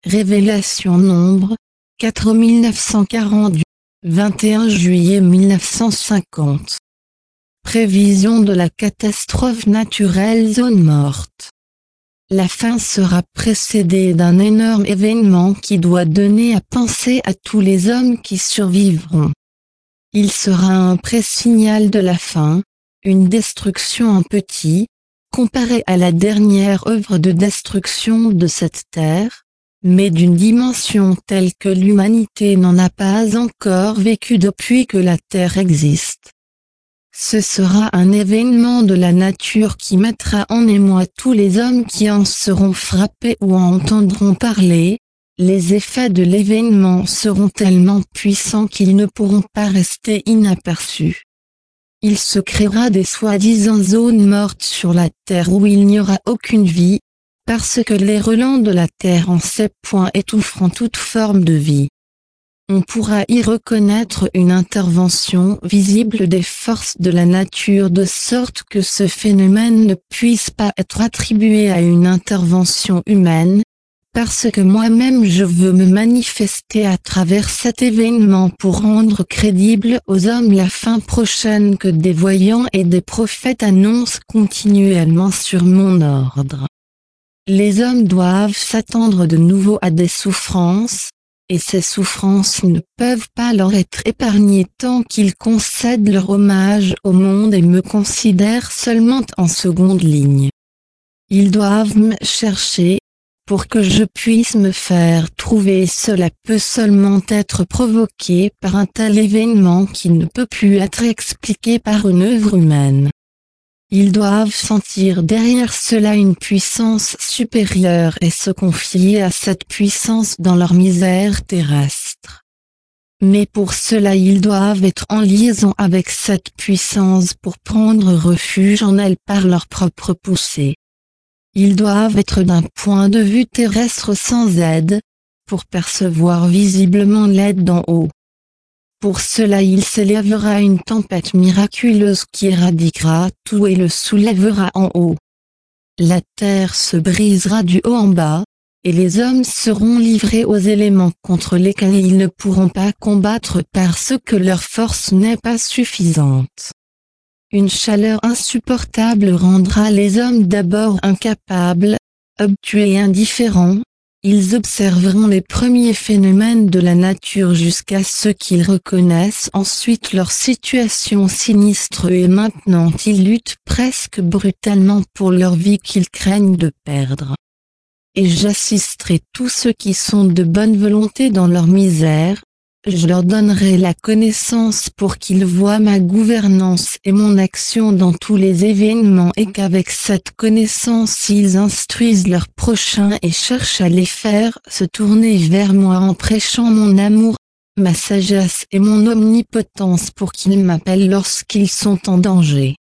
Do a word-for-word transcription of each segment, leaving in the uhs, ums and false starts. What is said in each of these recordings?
Révélation Nombre, quatre mille neuf cent quarante-huit, vingt et un juillet mille neuf cent cinquante. Prévision de la catastrophe naturelle zone morte. La fin sera précédée d'un énorme événement qui doit donner à penser à tous les hommes qui survivront. Il sera un pré-signal de la fin, une destruction en petit, comparée à la dernière œuvre de destruction de cette terre, mais d'une dimension telle que l'humanité n'en a pas encore vécu depuis que la Terre existe. Ce sera un événement de la nature qui mettra en émoi tous les hommes qui en seront frappés ou en entendront parler. Les effets de l'événement seront tellement puissants qu'ils ne pourront pas rester inaperçus. Il se créera des soi-disant zones mortes sur la Terre où il n'y aura aucune vie, parce que les relents de la Terre en ces points étoufferont toute forme de vie. On pourra y reconnaître une intervention visible des forces de la nature de sorte que ce phénomène ne puisse pas être attribué à une intervention humaine, parce que moi-même je veux me manifester à travers cet événement pour rendre crédible aux hommes la fin prochaine que des voyants et des prophètes annoncent continuellement sur mon ordre. Les hommes doivent s'attendre de nouveau à des souffrances, et ces souffrances ne peuvent pas leur être épargnées tant qu'ils concèdent leur hommage au monde et me considèrent seulement en seconde ligne. Ils doivent me chercher, pour que je puisse me faire trouver, et cela peut seulement être provoqué par un tel événement qui ne peut plus être expliqué par une œuvre humaine. Ils doivent sentir derrière cela une puissance supérieure et se confier à cette puissance dans leur misère terrestre. Mais pour cela ils doivent être en liaison avec cette puissance pour prendre refuge en elle par leur propre poussée. Ils doivent être d'un point de vue terrestre sans aide, pour percevoir visiblement l'aide d'en haut. Pour cela il s'élèvera une tempête miraculeuse qui éradiquera tout et le soulèvera en haut. La terre se brisera du haut en bas, et les hommes seront livrés aux éléments contre lesquels ils ne pourront pas combattre parce que leur force n'est pas suffisante. Une chaleur insupportable rendra les hommes d'abord incapables, obtus et indifférents. Ils observeront les premiers phénomènes de la nature jusqu'à ce qu'ils reconnaissent ensuite leur situation sinistre et maintenant ils luttent presque brutalement pour leur vie qu'ils craignent de perdre. Et j'assisterai tous ceux qui sont de bonne volonté dans leur misère, je leur donnerai la connaissance pour qu'ils voient ma gouvernance et mon action dans tous les événements et qu'avec cette connaissance ils instruisent leurs prochains et cherchent à les faire se tourner vers moi en prêchant mon amour, ma sagesse et mon omnipotence pour qu'ils m'appellent lorsqu'ils sont en danger.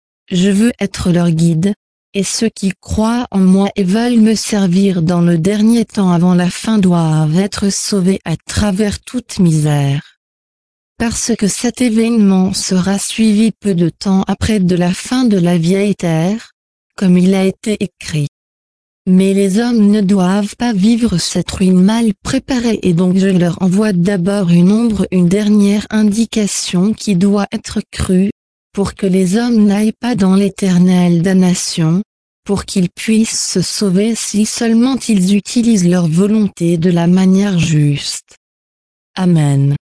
Je veux être leur guide, et ceux qui croient en moi et veulent me servir dans le dernier temps avant la fin doivent être sauvés à travers toute misère. Parce que cet événement sera suivi peu de temps après de la fin de la vieille terre, comme il a été écrit. Mais les hommes ne doivent pas vivre cette ruine mal préparée et donc je leur envoie d'abord une ombre, une dernière indication qui doit être crue, pour que les hommes n'aillent pas dans l'éternelle damnation, pour qu'ils puissent se sauver si seulement ils utilisent leur volonté de la manière juste. Amen.